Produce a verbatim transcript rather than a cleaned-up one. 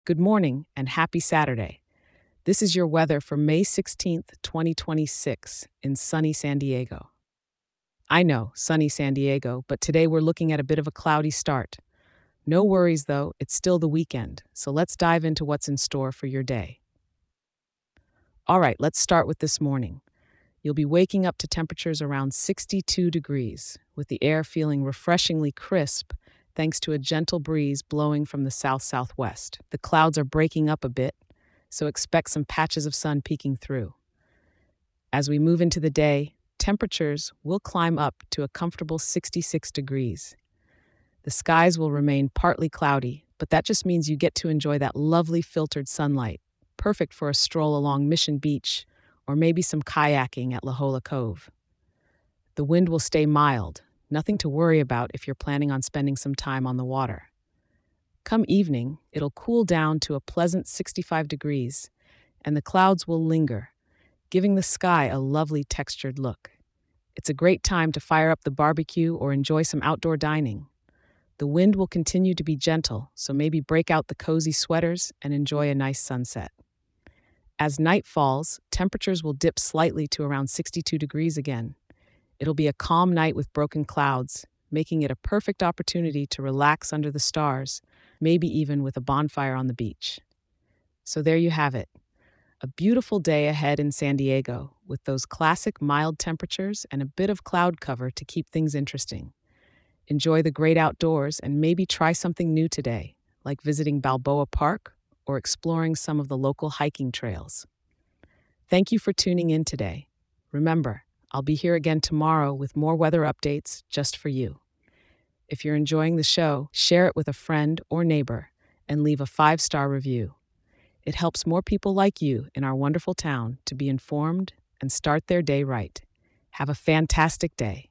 Good morning and happy Saturday. This is your weather for May sixteenth, twenty twenty-six, in sunny San Diego. I know, sunny San Diego, but today we're looking at a bit of a cloudy start. No worries though, it's still the weekend, so let's dive into what's in store for your day. All right, let's start with this morning. You'll be waking up to temperatures around sixty-two degrees, with the air feeling refreshingly crisp thanks to a gentle breeze blowing from the south southwest. The clouds are breaking up a bit, so expect some patches of sun peeking through. As we move into the day, temperatures will climb up to a comfortable sixty-six degrees. The skies will remain partly cloudy, but that just means you get to enjoy that lovely filtered sunlight, perfect for a stroll along Mission Beach or maybe some kayaking at La Jolla Cove. The wind will stay mild, nothing to worry about if you're planning on spending some time on the water. Come evening, it'll cool down to a pleasant sixty-five degrees, and the clouds will linger, giving the sky a lovely textured look. It's a great time to fire up the barbecue or enjoy some outdoor dining. The wind will continue to be gentle, so maybe break out the cozy sweaters and enjoy a nice sunset. As night falls, temperatures will dip slightly to around sixty-two degrees again. It'll be a calm night with broken clouds, making it a perfect opportunity to relax under the stars, maybe even with a bonfire on the beach. So there you have it. A beautiful day ahead in San Diego, with those classic mild temperatures and a bit of cloud cover to keep things interesting. Enjoy the great outdoors and maybe try something new today, like visiting Balboa Park or exploring some of the local hiking trails. Thank you for tuning in today. Remember, I'll be here again tomorrow with more weather updates just for you. If you're enjoying the show, share it with a friend or neighbor and leave a five-star review. It helps more people like you in our wonderful town to be informed and start their day right. Have a fantastic day.